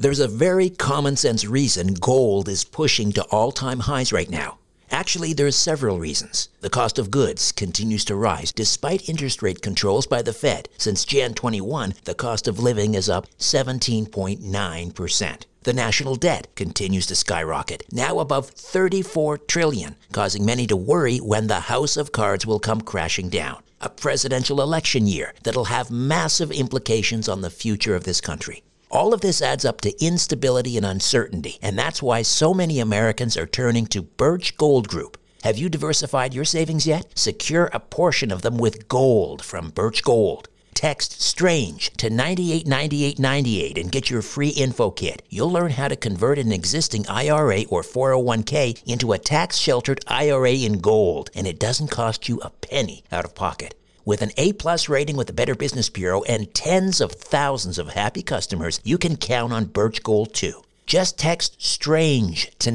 There's a very common sense reason gold is pushing to all-time highs right now. Actually, there's several reasons. The cost of goods continues to rise despite interest rate controls by the Fed. Since Jan 21, the cost of living is up 17.9%. The national debt continues to skyrocket, now above $34 trillion, causing many to worry when the house of cards will come crashing down. A presidential election year that'll have massive implications on the future of this country. All of this adds up to instability and uncertainty, and that's why so many Americans are turning to Birch Gold Group. Have you diversified your savings yet? Secure a portion of them with gold from Birch Gold. Text STRANGE to 989898 and get your free info kit. You'll learn how to convert an existing IRA or 401k into a tax-sheltered IRA in gold, and it doesn't cost you a penny out of pocket. With an A-plus rating with the Better Business Bureau and tens of thousands of happy customers, you can count on Birch Gold too. Just text STRANGE to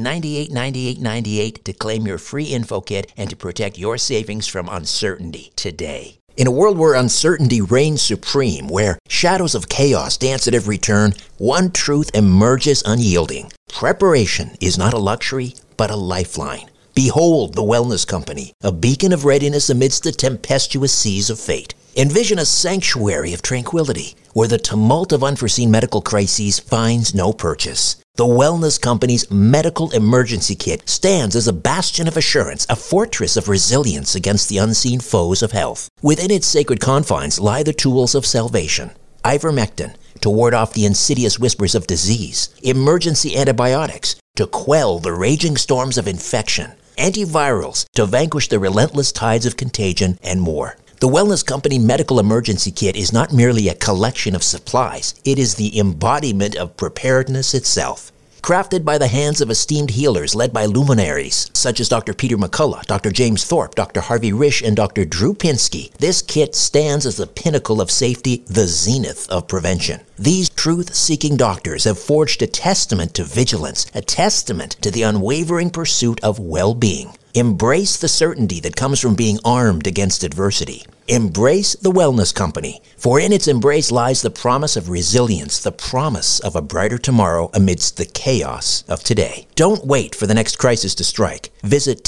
989898 to claim your free info kit and to protect your savings from uncertainty today. In a world where uncertainty reigns supreme, where shadows of chaos dance at every turn, one truth emerges unyielding. Preparation is not a luxury, but a lifeline. Behold the Wellness Company, a beacon of readiness amidst the tempestuous seas of fate. Envision a sanctuary of tranquility, where the tumult of unforeseen medical crises finds no purchase. The Wellness Company's Medical Emergency Kit stands as a bastion of assurance, a fortress of resilience against the unseen foes of health. Within its sacred confines lie the tools of salvation. Ivermectin, to ward off the insidious whispers of disease. Emergency antibiotics, to quell the raging storms of infection. Antivirals, to vanquish the relentless tides of contagion, and more. The Wellness Company Medical Emergency Kit is not merely a collection of supplies. It is the embodiment of preparedness itself. Crafted by the hands of esteemed healers led by luminaries such as Dr. Peter McCullough, Dr. James Thorpe, Dr. Harvey Risch, and Dr. Drew Pinsky, this kit stands as the pinnacle of safety, the zenith of prevention. These truth-seeking doctors have forged a testament to vigilance, a testament to the unwavering pursuit of well-being. Embrace the certainty that comes from being armed against adversity. Embrace the Wellness Company, for in its embrace lies the promise of resilience, the promise of a brighter tomorrow amidst the chaos of today. Don't wait for the next crisis to strike. Visit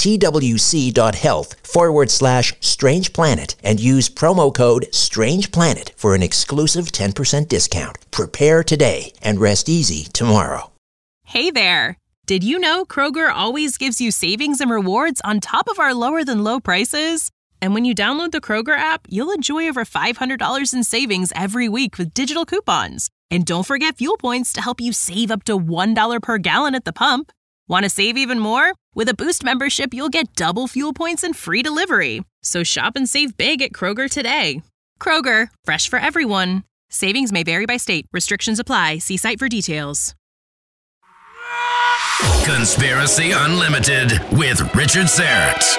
twc.health/Strange Planet and use promo code Strange Planet for an exclusive 10% discount. Prepare today and rest easy tomorrow. Hey there! Did you know Kroger always gives you savings and rewards on top of our lower-than-low prices? And when you download the Kroger app, you'll enjoy over $500 in savings every week with digital coupons. And don't forget fuel points to help you save up to $1 per gallon at the pump. Want to save even more? With a Boost membership, you'll get double fuel points and free delivery. So shop and save big at Kroger today. Kroger, fresh for everyone. Savings may vary by state. Restrictions apply. See site for details. Conspiracy Unlimited with Richard Syrett.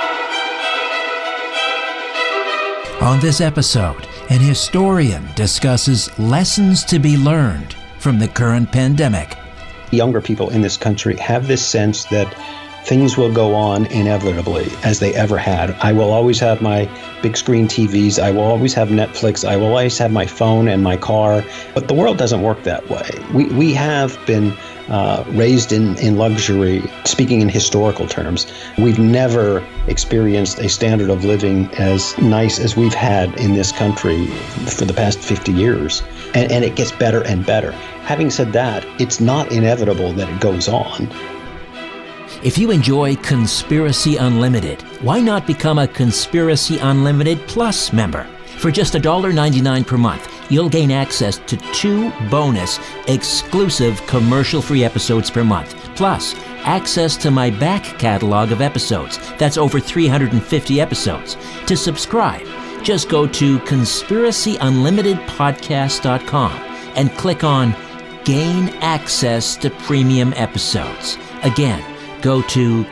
On this episode, an historian discusses lessons to be learned from the current pandemic. Younger people in this country have this sense that things will go on inevitably as they ever had. I will always have my big screen TVs. I will always have Netflix. I will always have my phone and my car. But the world doesn't work that way. We have been raised in luxury, speaking in historical terms. We've never experienced a standard of living as nice as we've had in this country for the past 50 years. And it gets better and better. Having said that, it's not inevitable that it goes on. If you enjoy Conspiracy Unlimited, why not become a Conspiracy Unlimited Plus member? For just $1.99 per month, you'll gain access to 2 bonus, exclusive commercial-free episodes per month, plus access to my back catalog of episodes. That's over 350 episodes. To subscribe, just go to conspiracyunlimitedpodcast.com and click on Gain Access to Premium Episodes. Again, go to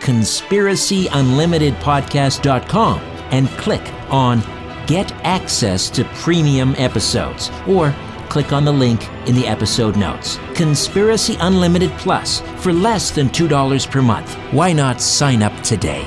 conspiracyunlimitedpodcast.com and click on Get Access to Premium Episodes, or click on the link in the episode notes. Conspiracy Unlimited Plus for less than $2 per month. Why not sign up today?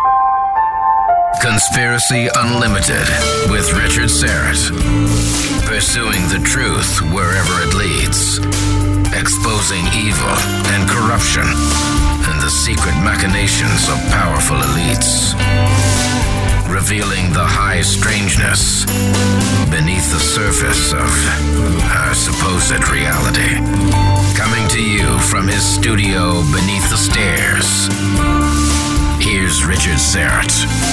Conspiracy Unlimited with Richard Syrett. Pursuing the truth wherever it leads. Exposing evil and corruption and the secret machinations of powerful elites. Revealing the high strangeness beneath the surface of our supposed reality. Coming to you from his studio beneath the stairs, here's Richard Syrett.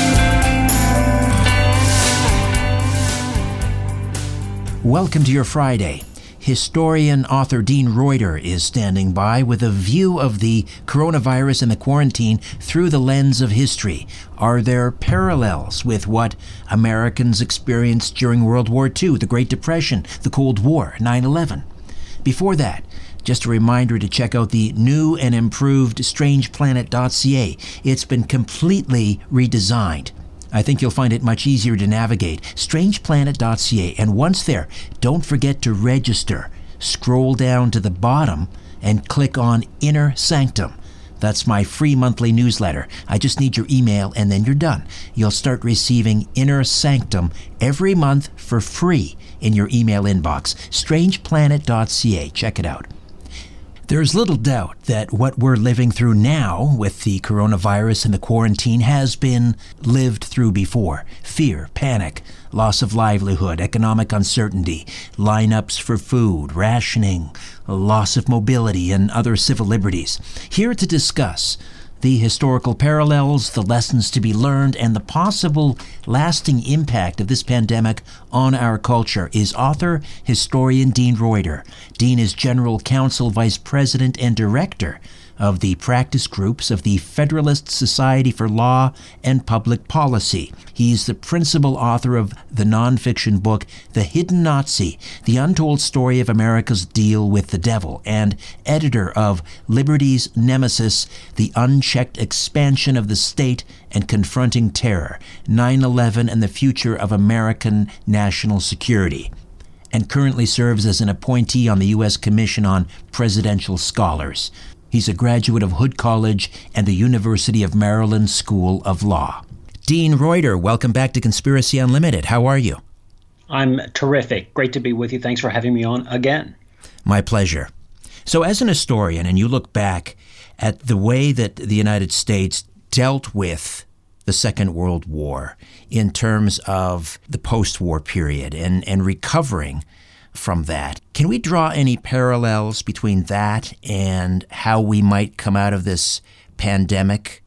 Welcome to your Friday. Historian author Dean Reuter is standing by with a view of the coronavirus and the quarantine through the lens of history. Are there parallels with what Americans experienced during World War II, the Great Depression, the Cold War, 9/11? Before that, just a reminder to check out the new and improved strangeplanet.ca. It's been completely redesigned. I think you'll find it much easier to navigate. strangeplanet.ca. And once there, don't forget to register. Scroll down to the bottom and click on Inner Sanctum. That's my free monthly newsletter. I just need your email and then you're done. You'll start receiving Inner Sanctum every month for free in your email inbox. strangeplanet.ca. Check it out. There's little doubt that what we're living through now with the coronavirus and the quarantine has been lived through before. Fear, panic, loss of livelihood, economic uncertainty, lineups for food, rationing, loss of mobility, and other civil liberties. Here to discuss the historical parallels, the lessons to be learned, and the possible lasting impact of this pandemic on our culture is author, historian Dean Reuter. Dean is General Counsel, Vice President, and Director of the practice groups of the Federalist Society for Law and Public Policy. He's the principal author of the nonfiction book The Hidden Nazi, The Untold Story of America's Deal with the Devil, and editor of Liberty's Nemesis, The Unchecked Expansion of the State and Confronting Terror, 9/11 and the Future of American National Security, and currently serves as an appointee on the U.S. Commission on Presidential Scholars. He's a graduate of Hood College and the University of Maryland School of Law. Dean Reuter, welcome back to Conspiracy Unlimited. How are you? I'm terrific. Great to be with you. Thanks for having me on again. My pleasure. So as an historian, and you look back at the way that the United States dealt with the Second World War in terms of the post-war period and recovering from that. Can we draw any parallels between that and how we might come out of this pandemic?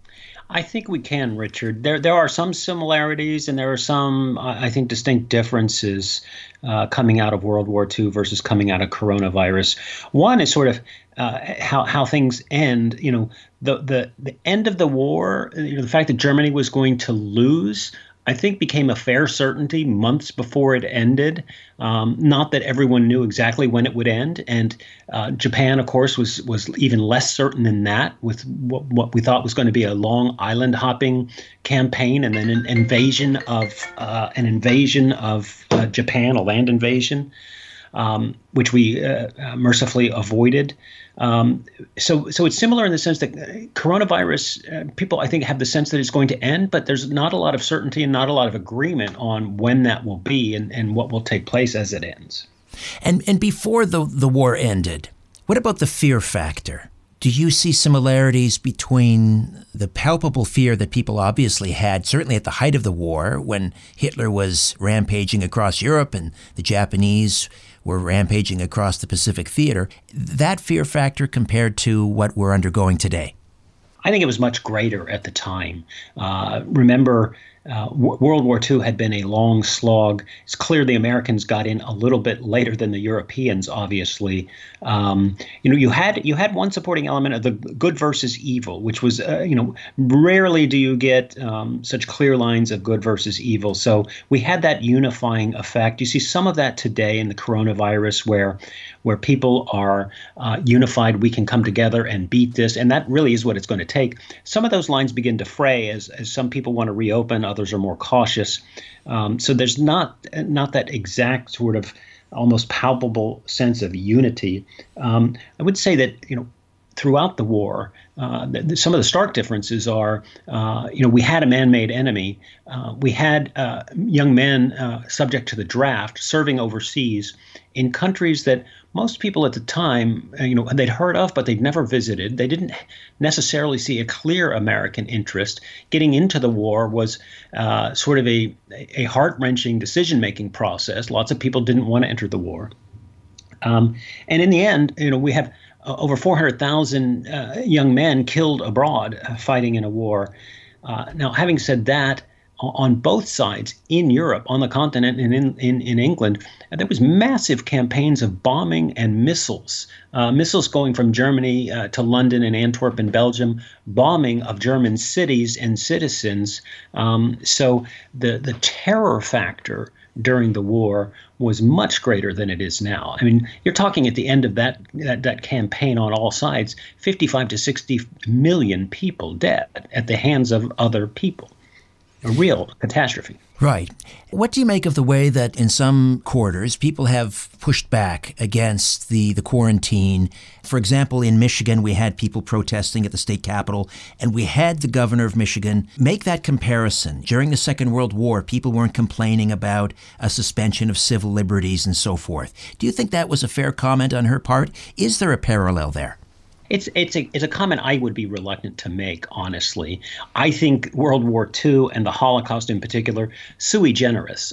I think we can, Richard. There are some similarities and there are some, I think, distinct differences coming out of World War II versus coming out of coronavirus. One is sort of how things end. You know, the end of the war, the fact that Germany was going to lose, I think became a fair certainty months before it ended. Not that everyone knew exactly when it would end. And Japan, of course, was even less certain than that, with what we thought was going to be a long island hopping campaign and then an invasion of Japan, a land invasion, which we mercifully avoided. So it's similar in the sense that coronavirus, people, I think, have the sense that it's going to end, but there's not a lot of certainty and not a lot of agreement on when that will be and what will take place as it ends. And before the war ended, what about the fear factor? Do you see similarities between the palpable fear that people obviously had, certainly at the height of the war, when Hitler was rampaging across Europe and the Japanese were rampaging across the Pacific Theater, that fear factor compared to what we're undergoing today? I think it was much greater at the time. Remember, World War II had been a long slog. It's clear the Americans got in a little bit later than the Europeans, obviously. You had one supporting element of the good versus evil, which was, rarely do you get such clear lines of good versus evil. So we had that unifying effect. You see some of that today in the coronavirus where people are unified. We can come together and beat this. And that really is what it's going to take. Some of those lines begin to fray as some people want to reopen. Others are more cautious. So there's not that exact sort of almost palpable sense of unity. I would say that, throughout the war, some of the stark differences are, we had a man-made enemy. We had young men subject to the draft, serving overseas in countries that most people at the time, they'd heard of, but they'd never visited. They didn't necessarily see a clear American interest. Getting into the war was sort of a heart-wrenching decision-making process. Lots of people didn't want to enter the war. And in the end, we have over 400,000 young men killed abroad fighting in a war. Now, having said that, on both sides, in Europe, on the continent, and in England, there was massive campaigns of bombing and missiles going from Germany to London and Antwerp and Belgium, bombing of German cities and citizens. So the terror factor during the war was much greater than it is now. I mean, you're talking at the end of that campaign on all sides, 55 to 60 million people dead at the hands of other people. A real catastrophe. Right. What do you make of the way that in some quarters people have pushed back against the quarantine? For example, in Michigan, we had people protesting at the state capitol, and we had the governor of Michigan make that comparison. During the Second World War, people weren't complaining about a suspension of civil liberties and so forth. Do you think that was a fair comment on her part? Is there a parallel there? It's a comment I would be reluctant to make, honestly. I think World War II and the Holocaust in particular, sui generis.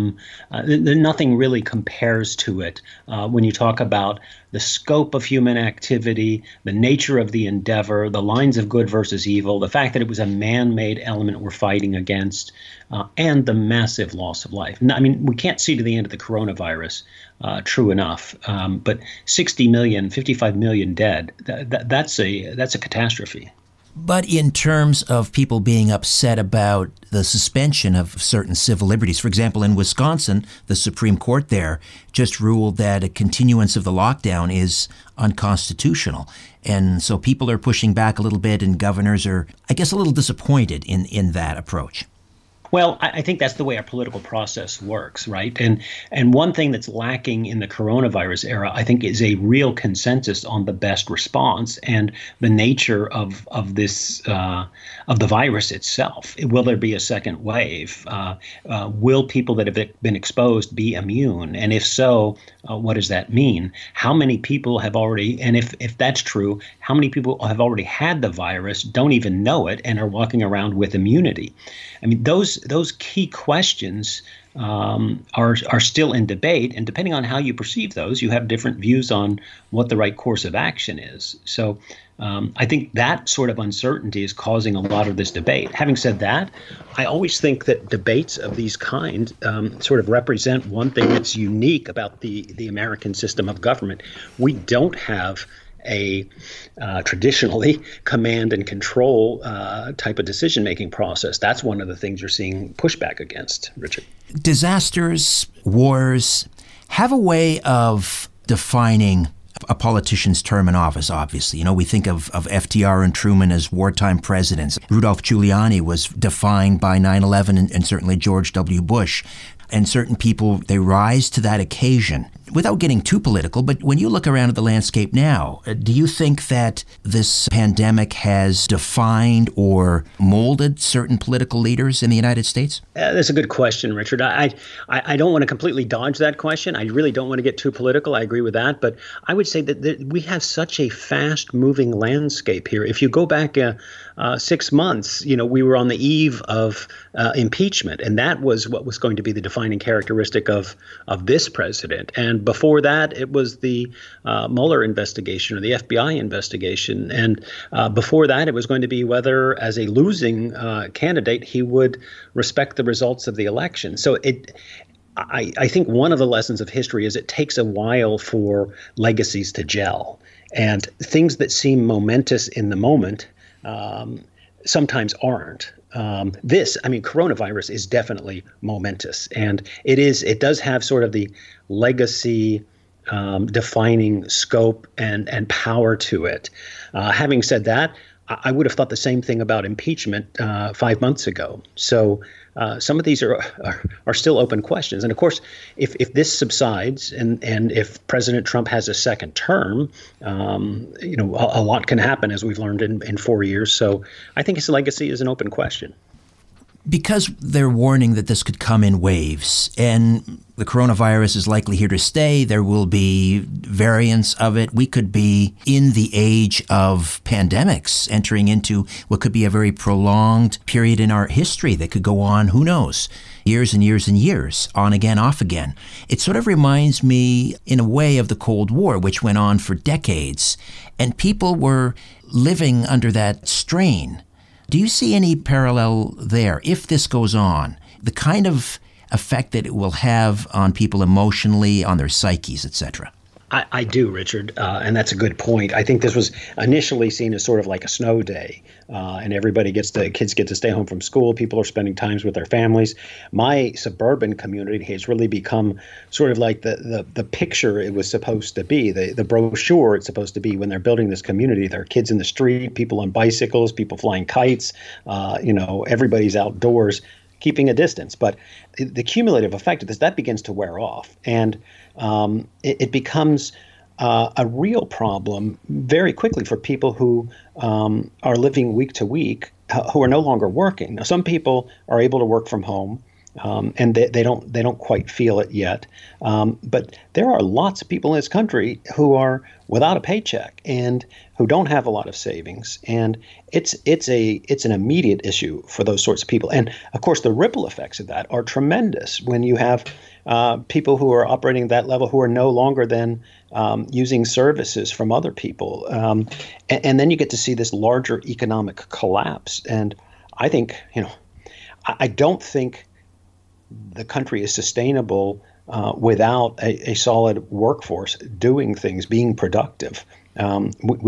Nothing really compares to it when you talk about the scope of human activity, the nature of the endeavor, the lines of good versus evil, the fact that it was a man-made element we're fighting against, and the massive loss of life. I mean, we can't see to the end of the coronavirus, true enough, but 60 million, 55 million dead, that's a catastrophe. But in terms of people being upset about the suspension of certain civil liberties, for example, in Wisconsin, the Supreme Court there just ruled that a continuance of the lockdown is unconstitutional. And so people are pushing back a little bit, and governors are, I guess, a little disappointed in that approach. Well, I think that's the way our political process works, right? And one thing that's lacking in the coronavirus era, I think, is a real consensus on the best response and the nature of this of the virus itself. Will there be a second wave? Will people that have been exposed be immune? And if so, what does that mean? How many people have already, and if that's true, how many people have already had the virus, don't even know it, and are walking around with immunity? I mean, those key questions are still in debate, and depending on how you perceive those, you have different views on what the right course of action is. So I think that sort of uncertainty is causing a lot of this debate. Having said that, I always think that debates of these kind sort of represent one thing that's unique about the American system of government. We don't have a traditionally command and control type of decision-making process. That's one of the things you're seeing pushback against, Richard. Disasters, wars, have a way of defining a politician's term in office, obviously. You know, we think of FDR and Truman as wartime presidents. Rudolph Giuliani was defined by 9/11 and certainly George W. Bush. And certain people, they rise to that occasion. Without getting too political, but when you look around at the landscape now, do you think that this pandemic has defined or molded certain political leaders in the United States? That's a good question, Richard. I don't want to completely dodge that question. I really don't want to get too political. I agree with that. But I would say that we have such a fast-moving landscape here. If you go back 6 months, we were on the eve of impeachment, and that was what was going to be the defining characteristic of this president. And before that, it was the Mueller investigation or the FBI investigation. And before that, it was going to be whether, as a losing candidate, he would respect the results of the election. So I think one of the lessons of history is it takes a while for legacies to gel. And things that seem momentous in the moment sometimes aren't. Coronavirus is definitely momentous, and it does have sort of the legacy defining scope and power to it. Having said that, I would have thought the same thing about impeachment 5 months ago. So some of these are still open questions. And of course, if this subsides and if President Trump has a second term, a lot can happen, as we've learned in 4 years. So I think his legacy is an open question. Because they're warning that this could come in waves, and the coronavirus is likely here to stay, there will be variants of it. We could be in the age of pandemics, entering into what could be a very prolonged period in our history that could go on, who knows, years and years and years, on again, off again. It sort of reminds me, in a way, of the Cold War, which went on for decades, and people were living under that strain. Do you see any parallel there, if this goes on, the kind of effect that it will have on people emotionally, on their psyches, etc.? I do, Richard, and that's a good point. I think this was initially seen as sort of like a snow day, and kids get to stay home from school. People are spending times with their families. My suburban community has really become sort of like the picture it was supposed to be, the brochure it's supposed to be when they're building this community. There are kids in the street, people on bicycles, people flying kites, everybody's outdoors, keeping a distance. But the cumulative effect of this, that begins to wear off. And it becomes a real problem very quickly for people who are living week to week, who are no longer working. Now, some people are able to work from home, and they don't quite feel it yet. But there are lots of people in this country who are without a paycheck and who don't have a lot of savings, and it's an immediate issue for those sorts of people. And of course, the ripple effects of that are tremendous when you have people who are operating at that level who are no longer then using services from other people, and then you get to see this larger economic collapse. And I think, I don't think the country is sustainable without a solid workforce doing things, being productive. We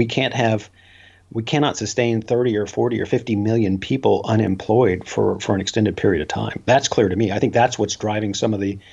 cannot sustain 30 or 40 or 50 million people unemployed for an extended period of time. That's clear to me. I think that's what's driving some of the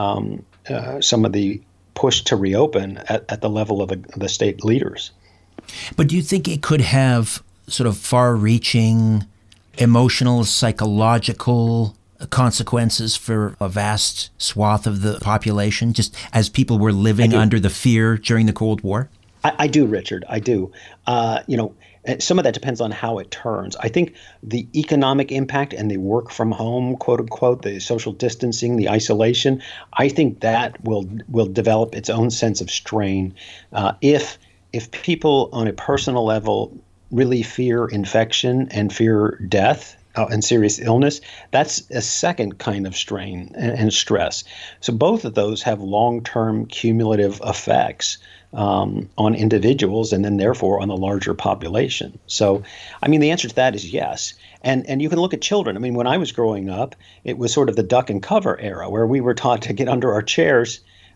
push to reopen at the level of the state leaders. But do you think it could have sort of far-reaching emotional, psychological consequences for a vast swath of the population, just as people were living under the fear during the Cold War? I do, Richard. I do. Some of that depends on how it turns. I think the economic impact and the work from home, quote unquote, the social distancing, the isolation, I think that will develop its own sense of strain. If people on a personal level really fear infection and fear death and serious illness, that's a second kind of strain and stress. So both of those have long-term cumulative effects on individuals and then therefore on the larger population. So, the answer to that is yes. And you can look at children. When I was growing up, it was sort of the duck and cover era where we were taught to get under our chairs,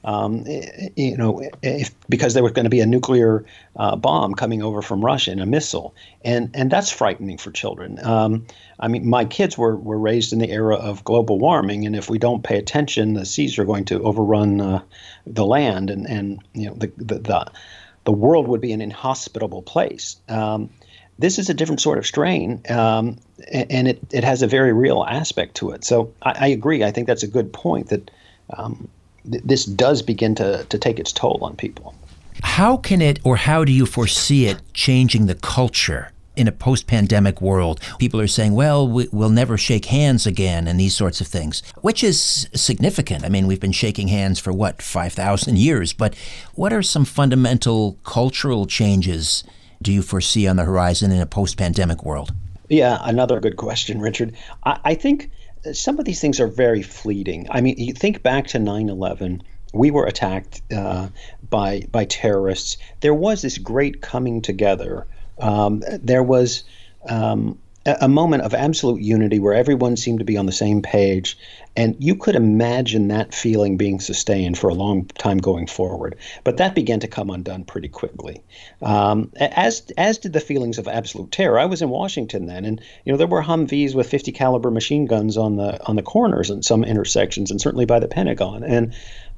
because there was going to be a nuclear bomb coming over from Russia and a missile. And that's frightening for children. My kids were raised in the era of global warming, and if we don't pay attention, the seas are going to overrun the land, and the world would be an inhospitable place. This is a different sort of strain, and it has a very real aspect to it. So I agree. I think that's a good point that this does begin to take its toll on people. How can it, or how do you foresee it changing the culture in a post-pandemic world? People are saying, well, we'll never shake hands again and these sorts of things, which is significant. We've been shaking hands for 5,000 years, but what are some fundamental cultural changes do you foresee on the horizon in a post-pandemic world? Yeah, another good question, Richard. I think some of these things are very fleeting. You think back to 9/11, we were attacked by terrorists. There was this great coming together. There was a moment of absolute unity where everyone seemed to be on the same page, and you could imagine that feeling being sustained for a long time going forward. But that began to come undone pretty quickly, as did the feelings of absolute terror. I was in Washington then, and there were Humvees with 50 caliber machine guns on the corners in some intersections, and certainly by the Pentagon. And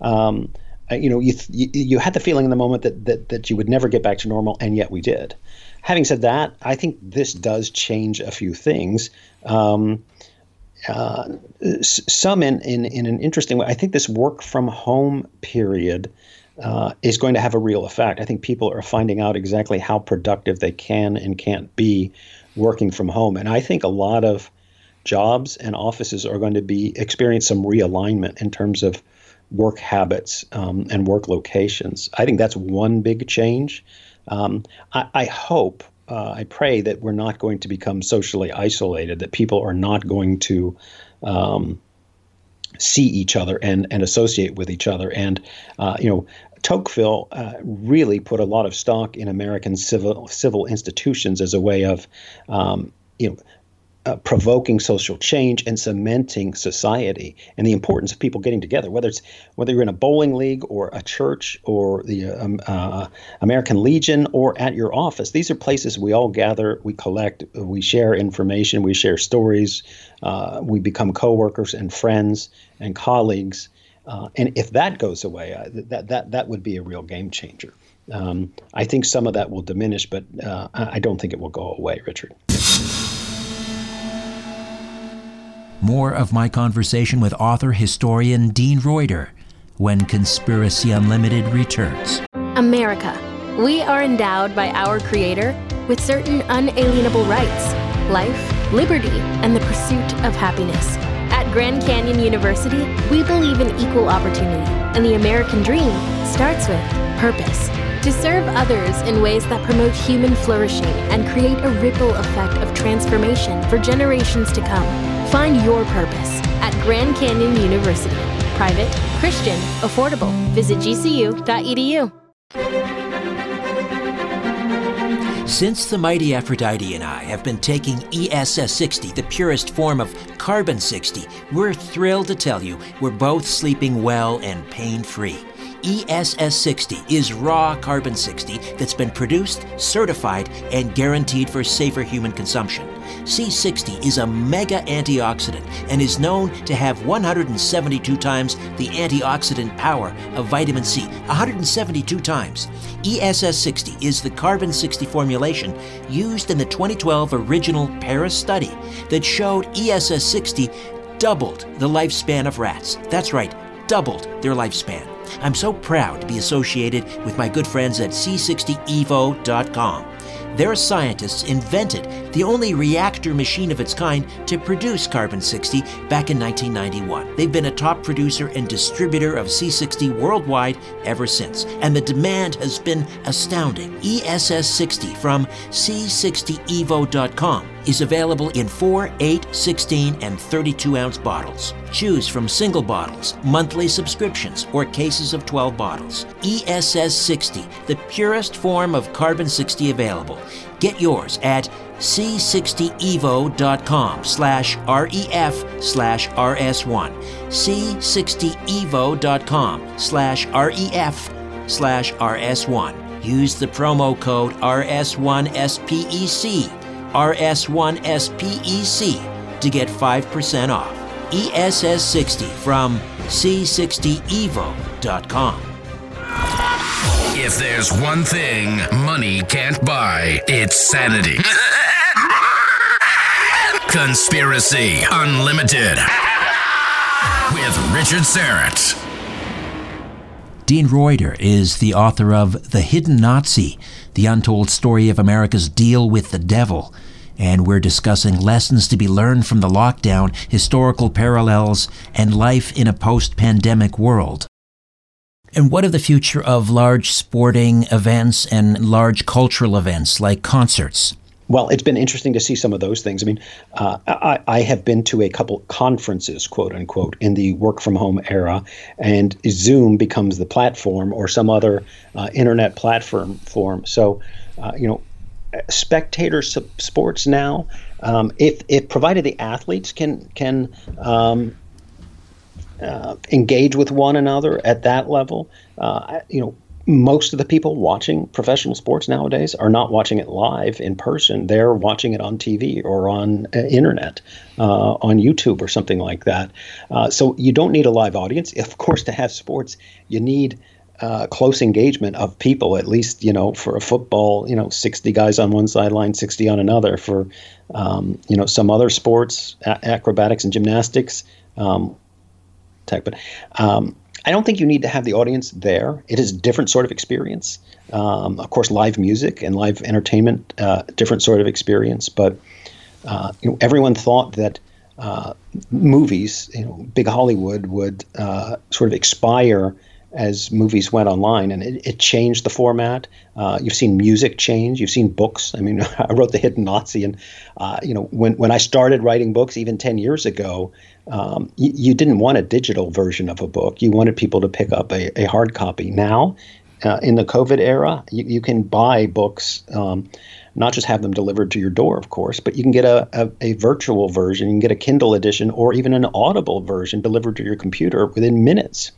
you had the feeling in the moment that you would never get back to normal, and yet we did. Having said that, I think this does change a few things. some in an interesting way. I think this work from home period is going to have a real effect. I think people are finding out exactly how productive they can and can't be working from home. And I think a lot of jobs and offices are going to experience some realignment in terms of work habits and work locations. I think that's one big change. I hope, I pray that we're not going to become socially isolated, that people are not going to see each other and associate with each other. And, Tocqueville really put a lot of stock in American civil institutions as a way of, provoking social change and cementing society, and the importance of people getting together, whether you're in a bowling league or a church or the American Legion or at your office. These are places we all gather, we collect, we share information, we share stories, we become coworkers and friends and colleagues. And if that goes away, that would be a real game changer. I think some of that will diminish, but I don't think it will go away, Richard. More of my conversation with author-historian Dean Reuter when Conspiracy Unlimited returns. America. We are endowed by our Creator with certain unalienable rights: life, liberty, and the pursuit of happiness. At Grand Canyon University, we believe in equal opportunity, and the American dream starts with purpose. To serve others in ways that promote human flourishing and create a ripple effect of transformation for generations to come. Find your purpose at Grand Canyon University. Private, Christian, affordable. Visit gcu.edu. Since the mighty Aphrodite and I have been taking ESS-60, the purest form of carbon-60, we're thrilled to tell you we're both sleeping well and pain-free. ESS-60 is raw carbon-60 that's been produced, certified, and guaranteed for safer human consumption. C60 is a mega antioxidant and is known to have 172 times the antioxidant power of vitamin C. 172 times. ESS-60 is the carbon-60 formulation used in the 2012 original Paris study that showed ESS-60 doubled the lifespan of rats. That's right, doubled their lifespan. I'm so proud to be associated with my good friends at C60evo.com. Their scientists invented the only reactor machine of its kind to produce carbon-60 back in 1991. They've been a top producer and distributor of C60 worldwide ever since, and the demand has been astounding. ESS-60 from C60evo.com is available in 4, 8, 16, and 32-ounce bottles. Choose from single bottles, monthly subscriptions, or cases of 12 bottles. ESS-60, the purest form of carbon-60 available. Get yours at c60evo.com/ref/rs1. c60evo.com/ref/rs1. Use the promo code RS1SPEC, RS1SPEC, to get 5% off. ESS-60 from c60evo.com. If there's one thing money can't buy, it's sanity. Conspiracy Unlimited with Richard Syrett. Dean Reuter is the author of The Hidden Nazi, the untold story of America's deal with the devil. And we're discussing lessons to be learned from the lockdown, historical parallels, and life in a post-pandemic world. And what of the future of large sporting events and large cultural events like concerts? Well, it's been interesting to see some of those things. I mean, I have been to a couple conferences, quote unquote, in the work from home era, and Zoom becomes the platform or some other internet platform. So, spectator sports now, if provided the athletes can engage with one another at that level, most of the people watching professional sports nowadays are not watching it live in person. They're watching it on TV or on internet, on YouTube or something like that. So you don't need a live audience. Of course, to have sports, you need close engagement of people, at least, for a football, 60 guys on one sideline, 60 on another. For, some other sports, acrobatics and gymnastics, but I don't think you need to have the audience there. It is a different sort of experience. Of course, live music and live entertainment, different sort of experience. But everyone thought that movies, big Hollywood, would sort of expire as movies went online, and it changed the format. You've seen music change. You've seen books. I mean, I wrote The Hidden Nazi, and when I started writing books, even 10 years ago, you didn't want a digital version of a book. You wanted people to pick up a hard copy. Now, in the COVID era, you can buy books, not just have them delivered to your door, of course, but you can get a virtual version. You can get a Kindle edition or even an Audible version delivered to your computer within minutes.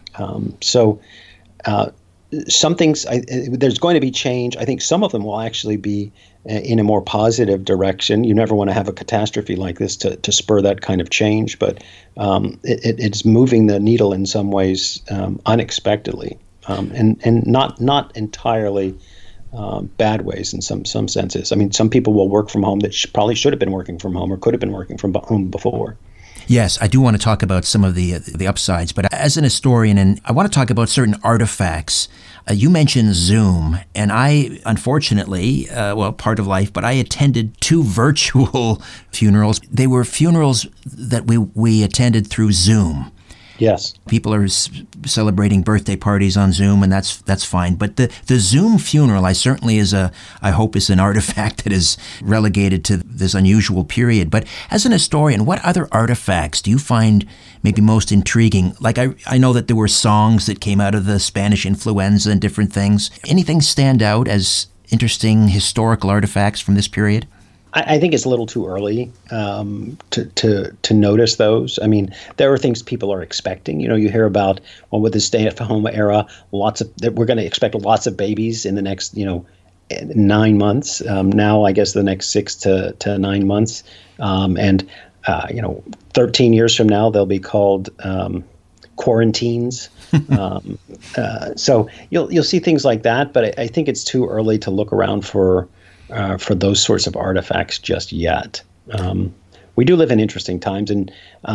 Some things, there's going to be change. I think some of them will actually be in a more positive direction. You never want to have a catastrophe like this to spur that kind of change, but it's moving the needle in some ways unexpectedly, and not entirely bad ways in some senses. I mean, some people will work from home that probably should have been working from home or could have been working from home before. Yes, I do want to talk about some of the upsides, but as an historian, and I want to talk about certain artifacts. You mentioned Zoom, and I, unfortunately, part of life, but I attended 2 virtual funerals. They were funerals that we attended through Zoom. Yes. People are celebrating birthday parties on Zoom, and that's fine. But the Zoom funeral, I hope is an artifact that is relegated to this unusual period. But as an historian, what other artifacts do you find maybe most intriguing? Like I know that there were songs that came out of the Spanish influenza and different things. Anything stand out as interesting historical artifacts from this period? I think it's a little too early to notice those. I mean, there are things people are expecting. You hear about, with the stay-at-home era, we're going to expect lots of babies in the next 9 months. Now, I guess the next 6 to 9 months, and 13 years from now they'll be called quarantines. So you'll see things like that, but I think it's too early to look around for those sorts of artifacts just yet. We do live in interesting times, and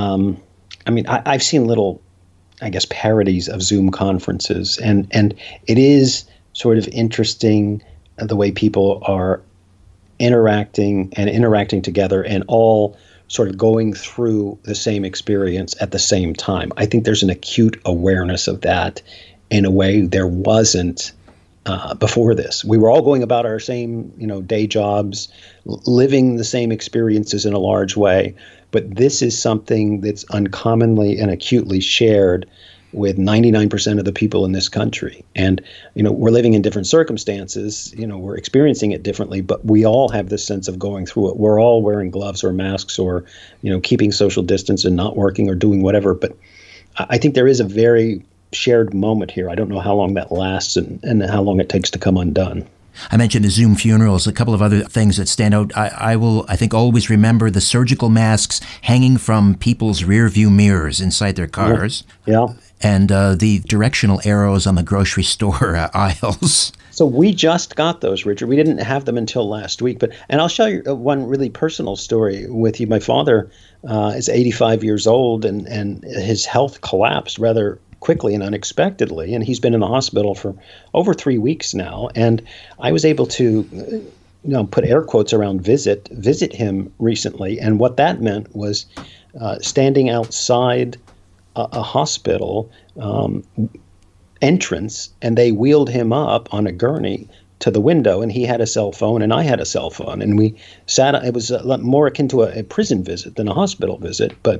I've seen little, parodies of Zoom conferences, and it is sort of interesting the way people are interacting together and all sort of going through the same experience at the same time. I think there's an acute awareness of that in a way there wasn't before this. We were all going about our same, day jobs, living the same experiences in a large way. But this is something that's uncommonly and acutely shared with 99% of the people in this country. And, we're living in different circumstances, we're experiencing it differently, but we all have this sense of going through it. We're all wearing gloves or masks or, keeping social distance and not working or doing whatever. But I think there is a very shared moment here. I don't know how long that lasts and how long it takes to come undone. I mentioned the Zoom funerals, a couple of other things that stand out. I will always remember the surgical masks hanging from people's rear view mirrors inside their cars. Yeah. And the directional arrows on the grocery store aisles. So we just got those, Richard. We didn't have them until last week. And I'll share one really personal story with you. My father is 85 years old, and his health collapsed rather quickly and unexpectedly, and he's been in the hospital for over 3 weeks now. And I was able to, put air quotes around visit him recently. And what that meant was standing outside a hospital entrance, and they wheeled him up on a gurney to the window, and he had a cell phone and I had a cell phone, and we sat. It was more akin to a prison visit than a hospital visit, but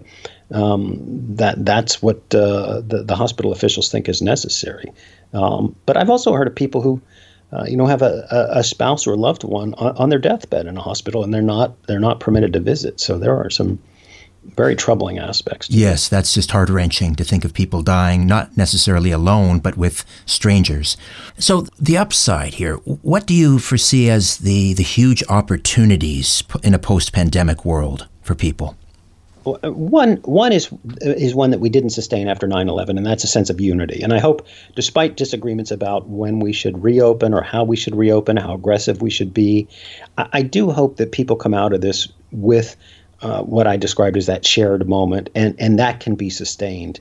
that's what the hospital officials think is necessary. But I've also heard of people who have a spouse or a loved one on their deathbed in a hospital, and they're not permitted to visit. So there are some very troubling aspects. Yes, that's just heart-wrenching to think of people dying, not necessarily alone, but with strangers. So the upside here, what do you foresee as the huge opportunities in a post-pandemic world for people? One is one that we didn't sustain after 9/11, and that's a sense of unity. And I hope, despite disagreements about when we should reopen or how we should reopen, how aggressive we should be, I do hope that people come out of this with what I described as that shared moment, and that can be sustained.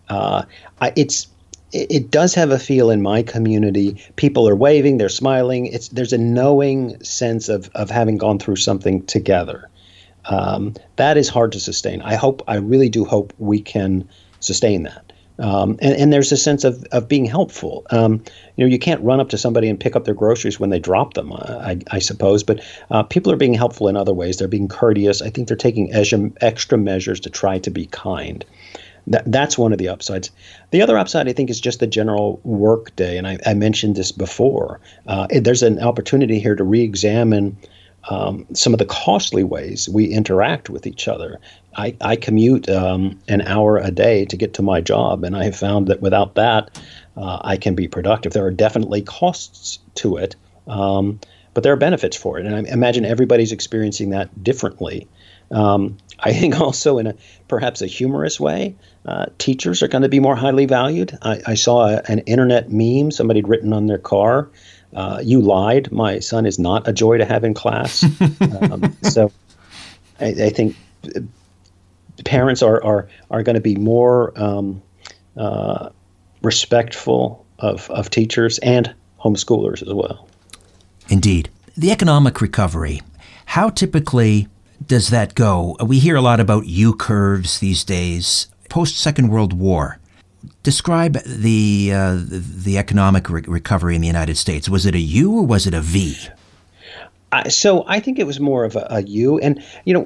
It does have a feel in my community. People are waving, they're smiling. There's a knowing sense of having gone through something together. That is hard to sustain. I really do hope we can sustain that. And there's a sense of being helpful. You can't run up to somebody and pick up their groceries when they drop them, I suppose, but people are being helpful in other ways. They're being courteous. I think they're taking extra measures to try to be kind. That's one of the upsides. The other upside, I think, is just the general work day. And I mentioned this before. There's an opportunity here to re-examine some of the costly ways we interact with each other. I commute an hour a day to get to my job, and I have found that without that, I can be productive. There are definitely costs to it, but there are benefits for it, and I imagine everybody's experiencing that differently. I think also in perhaps a humorous way, teachers are going to be more highly valued. I saw an internet meme somebody had written on their car. You lied. My son is not a joy to have in class. So I think parents are going to be more respectful of teachers and homeschoolers as well. Indeed. The economic recovery, how typically does that go? We hear a lot about U-curves these days. Post-Second World War, describe the economic recovery in the United States. Was it a U or was it a V? So I think it was more of a U, and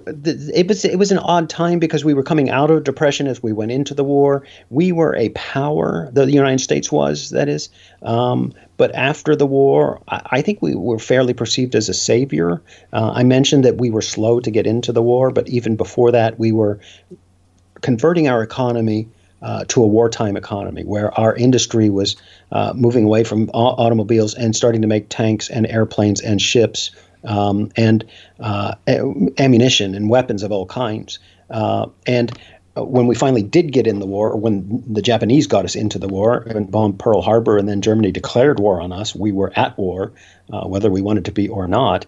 it was an odd time because we were coming out of depression as we went into the war. We were a power, the United States was, that is. But after the war, I think we were fairly perceived as a savior. I mentioned that we were slow to get into the war, but even before that, we were converting our economy to a wartime economy, where our industry was moving away from automobiles and starting to make tanks and airplanes and ships and ammunition and weapons of all kinds. And when we finally did get in the war, or when the Japanese got us into the war and bombed Pearl Harbor, and then Germany declared war on us, we were at war, whether we wanted to be or not.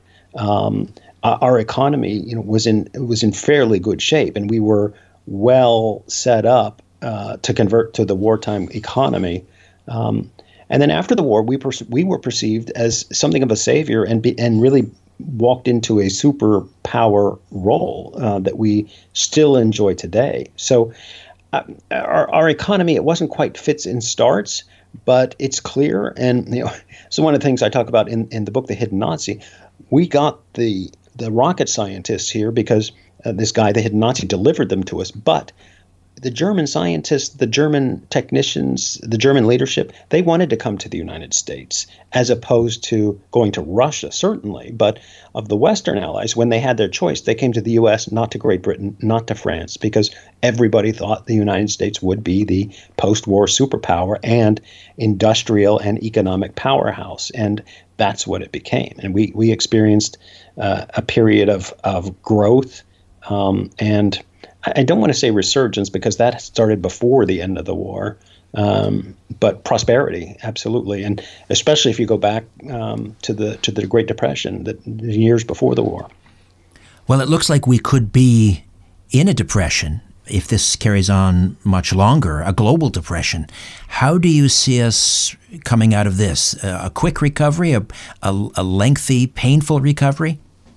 Our economy, was in fairly good shape, and we were well set up to convert to the wartime economy. And then after the war, we were perceived as something of a savior and really walked into a superpower role that we still enjoy today. So our economy, it wasn't quite fits and starts, but it's clear. And so one of the things I talk about in the book, The Hidden Nazi, we got the rocket scientists here because this guy, the Hidden Nazi, delivered them to us. But the German scientists, the German technicians, the German leadership, they wanted to come to the United States as opposed to going to Russia, certainly. But of the Western allies, when they had their choice, they came to the U.S., not to Great Britain, not to France, because everybody thought the United States would be the post-war superpower and industrial and economic powerhouse. And that's what it became. And we experienced a period of growth and I don't want to say resurgence because that started before the end of the war, but prosperity, absolutely, and especially if you go back to the Great Depression, the years before the war. Well, it looks like we could be in a depression if this carries on much longer, a global depression. How do you see us coming out of this? A quick recovery, a lengthy, painful recovery?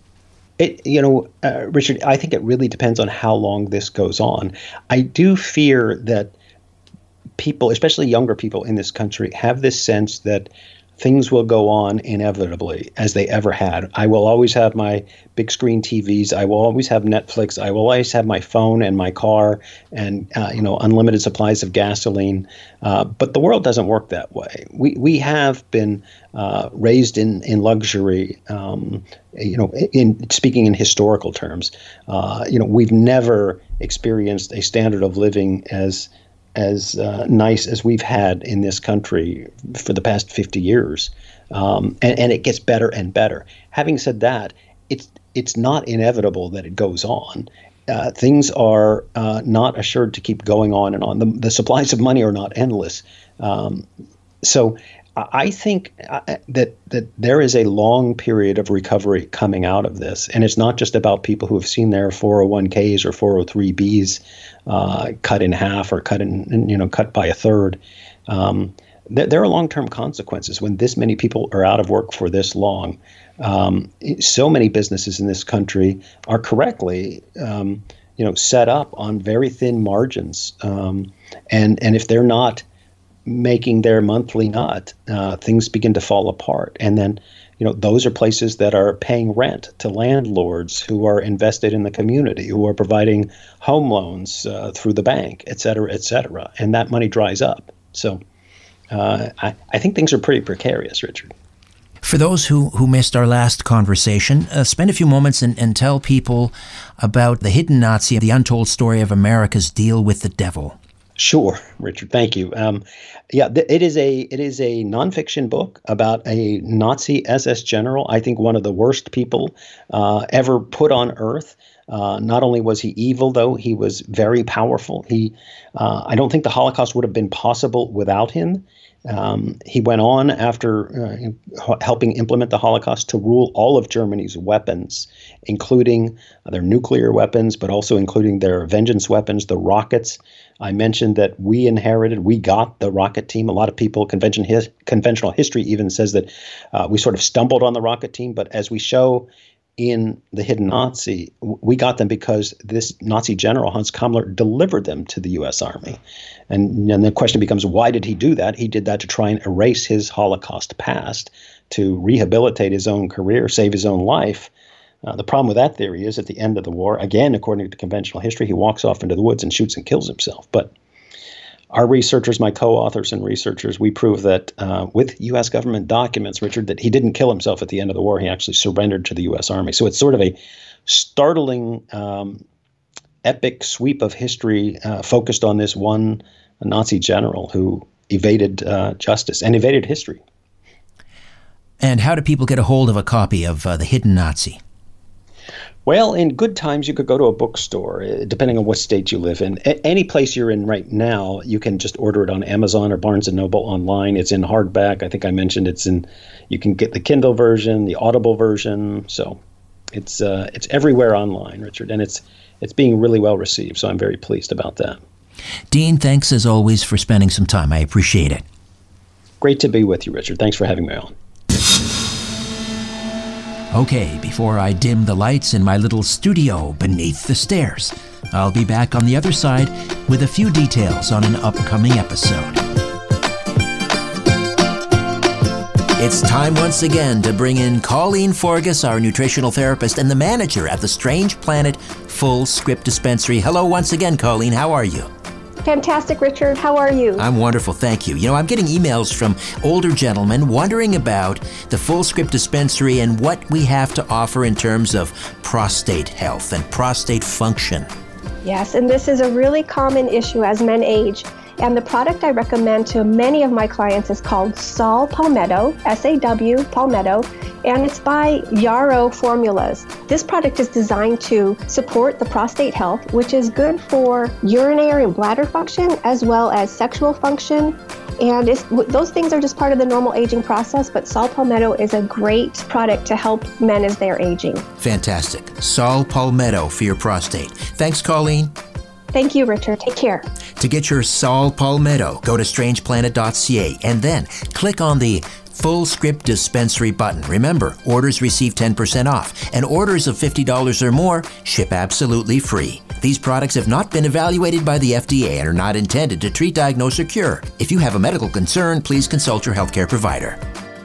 Richard, I think it really depends on how long this goes on. I do fear that people, especially younger people in this country, have this sense that things will go on inevitably as they ever had. I will always have my big screen TVs. I will always have Netflix. I will always have my phone and my car and, unlimited supplies of gasoline. But the world doesn't work that way. We have been raised in luxury, in speaking in historical terms. We've never experienced a standard of living as nice as we've had in this country for the past 50 years. And it gets better and better. Having said that, it's not inevitable that it goes on. things are not assured to keep going on and on. The supplies of money are not endless. So I think that there is a long period of recovery coming out of this. And it's not just about people who have seen their 401ks or 403bs cut in half or cut by a third. There are long-term consequences when this many people are out of work for this long. So many businesses in this country are correctly set up on very thin margins. And if they're not making their monthly nut, things begin to fall apart. And then, those are places that are paying rent to landlords who are invested in the community, who are providing home loans through the bank, et cetera, et cetera. And that money dries up. So I think things are pretty precarious, Richard. For those who missed our last conversation, spend a few moments and tell people about The Hidden Nazi, the untold story of America's deal with the devil. Sure, Richard. Thank you. It is a nonfiction book about a Nazi SS general. I think one of the worst people ever put on Earth. Not only was he evil, though, he was very powerful. I don't think the Holocaust would have been possible without him. He went on after helping implement the Holocaust to rule all of Germany's weapons, including their nuclear weapons, but also including their vengeance weapons, the rockets. I mentioned that we got the rocket team. A lot of people, conventional history even says that we sort of stumbled on the rocket team. But as we show in The Hidden Nazi, we got them because this Nazi general, Hans Kammler, delivered them to the U.S. Army. And the question becomes, why did he do that? He did that to try and erase his Holocaust past, to rehabilitate his own career, save his own life. The problem with that theory is at the end of the war, again, according to conventional history, he walks off into the woods and shoots and kills himself. But our researchers, my co-authors and researchers, we prove that with U.S. government documents, Richard, that he didn't kill himself at the end of the war. He actually surrendered to the U.S. Army. So it's sort of a startling, epic sweep of history focused on this one Nazi general who evaded justice and evaded history. And how do people get a hold of a copy of The Hidden Nazi? Well, in good times, you could go to a bookstore, depending on what state you live in. Any place you're in right now, you can just order it on Amazon or Barnes & Noble online. It's in hardback. I think I mentioned you can get the Kindle version, the Audible version. So it's everywhere online, Richard, and it's being really well received. So I'm very pleased about that. Dean, thanks as always for spending some time. I appreciate it. Great to be with you, Richard. Thanks for having me on. Okay, before I dim the lights in my little studio beneath the stairs, I'll be back on the other side with a few details on an upcoming episode. It's time once again to bring in Colleen Forgas, our nutritional therapist and the manager at the Strange Planet Full Script Dispensary. Hello once again, Colleen. How are you? Fantastic, Richard. How are you? I'm wonderful, thank you. I'm getting emails from older gentlemen wondering about the Full Script Dispensary and what we have to offer in terms of prostate health and prostate function. Yes, and this is a really common issue as men age. And the product I recommend to many of my clients is called Saw Palmetto, S-A-W, Palmetto, and it's by Yarrow Formulas. This product is designed to support the prostate health, which is good for urinary and bladder function, as well as sexual function. And those things are just part of the normal aging process, but Saw Palmetto is a great product to help men as they're aging. Fantastic. Saw Palmetto for your prostate. Thanks, Colleen. Thank you, Richard. Take care. To get your Saw Palmetto, go to strangeplanet.ca and then click on the Full Script Dispensary button. Remember, orders receive 10% off, and orders of $50 or more ship absolutely free. These products have not been evaluated by the FDA and are not intended to treat, diagnose, or cure. If you have a medical concern, please consult your healthcare provider.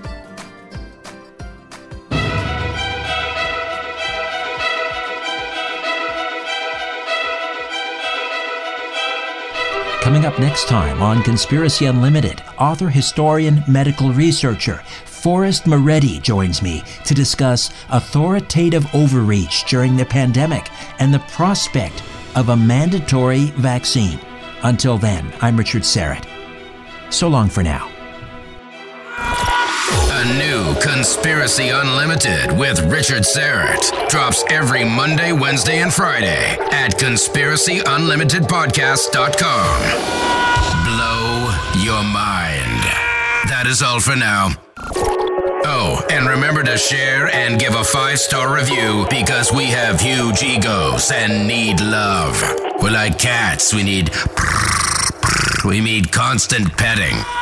Coming up next time on Conspiracy Unlimited, author, historian, medical researcher Forrest Moretti joins me to discuss authoritative overreach during the pandemic and the prospect of a mandatory vaccine. Until then, I'm Richard Serrett. So long for now. The new Conspiracy Unlimited with Richard Syrett drops every Monday, Wednesday, and Friday at conspiracyunlimitedpodcast.com. Blow your mind. That is all for now. Oh, and remember to share and give a 5-star review because we have huge egos and need love. We're like cats. We need constant petting.